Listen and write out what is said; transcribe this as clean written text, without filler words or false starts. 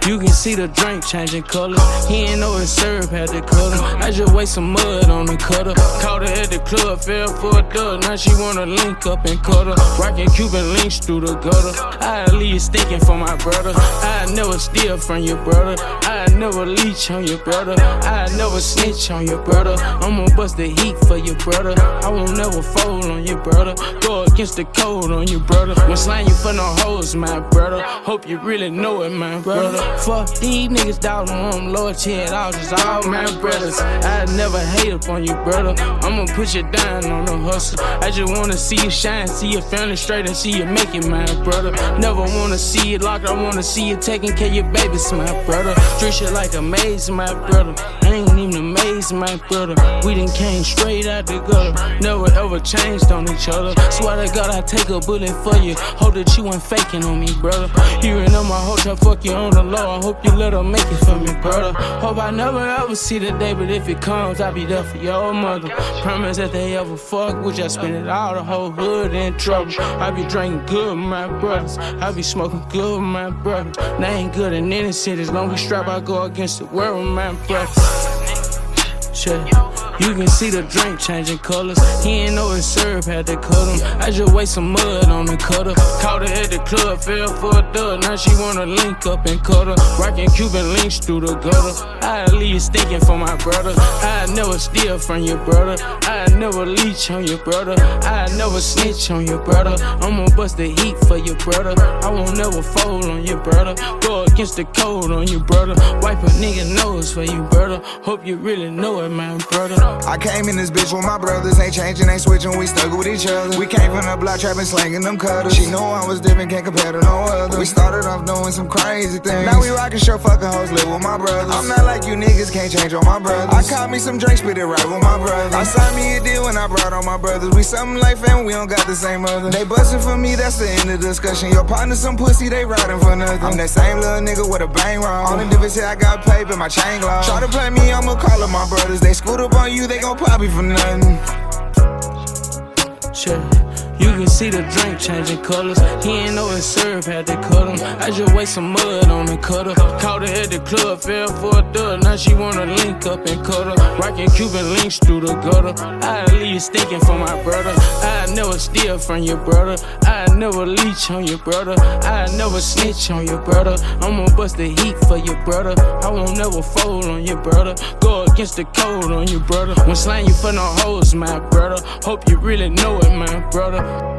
You can see the drink changing colors. He ain't know his syrup had to cut him. I just waste some mud on the cutter. Caught her at the club, fell for a dub. Now she wanna link up and cut her. Rockin' Cuban links through the gutter. I leave stinking for my brother. I never steal from your brother. I never leech on your brother. I never snitch on your brother. I'ma bust the heat for your brother. I won't never fold on your brother. Go against the code on your brother. Won't slang you for no hoes, my brother. Hope you really know it, my brother. Fuck these niggas, dog, on loyalty at all, just all my brothers. I never hate up on you, brother. I'ma put you down on the hustle. I just wanna see you shine, see your family straight, and see you make it, my brother. Never wanna see you locked, I wanna see you taking care of your babies, my brother. Treat shit like a maze, my brother. I ain't even amazed, my brother. We done came straight out the gutter. Never ever changed on each other. Swear to God, I take a bullet for you. Hope that you ain't faking on me, brother. You and my hotel, fuck you on the low. I hope you let her make it for me, brother. Hope I never ever see the day, but if it comes, I'll be there for your mother. Promise that they ever fuck with you, I spend it all, the whole hood in trouble. I be drinking good with my brothers. I be smoking good with my brothers. They ain't good in any city. As long as we strap, I go against the world with my brothers. Shit. You can see the drink changing colors. He ain't know his syrup had to cut him. I just waste some mud on the cutter. Caught her at the club, fell for a dub. Now she wanna link up and cut her. Rockin' Cuban links through the gutter. I leave stinking for my brother. I never steal from your brother. I never leech on your brother. I never snitch on your brother. I'ma bust the heat for your brother. I won't never fold on your brother. Go against the code on your brother. Wipe a nigga nose for you, brother. Hope you really know it, man, brother. I came in this bitch with my brothers, ain't changing, ain't switching, we stuck with each other. We came from the block trapping, slanging them cutters. She knew I was different, can't compare to no other. We started off doing some crazy things. Now we rockin' show, fucking hoes, live with my brothers. I'm not like you niggas, can't change on my brothers. I caught me some drinks, spit it right with my brothers. I signed me a deal when I brought on my brothers. We something like family, we don't got the same mother. They bustin' for me, that's the end of the discussion. Your partner some pussy, they riding for nothing. I'm that same little nigga with a bang wrong. Only difference here, I got paid, but my chain long. Try to play me, I'ma call up my brothers. They screwed up on you, they gon' pop me for nothing. Shit. You can see the drink changing colors. He ain't know his syrup had to cut him. I just waste some mud on the cutter. Caught her at the club, fell for a dub. Now she wanna link up and cut her. Rockin' Cuban links through the gutter. I leave stinking for my brother. I never steal from your brother. I never leech on your brother. I never snitch on your brother. I'ma bust the heat for your brother. I won't never fold on your brother. Go against the code on your brother. Won't slang you for no hoes, my brother. Hope you really know it, my brother.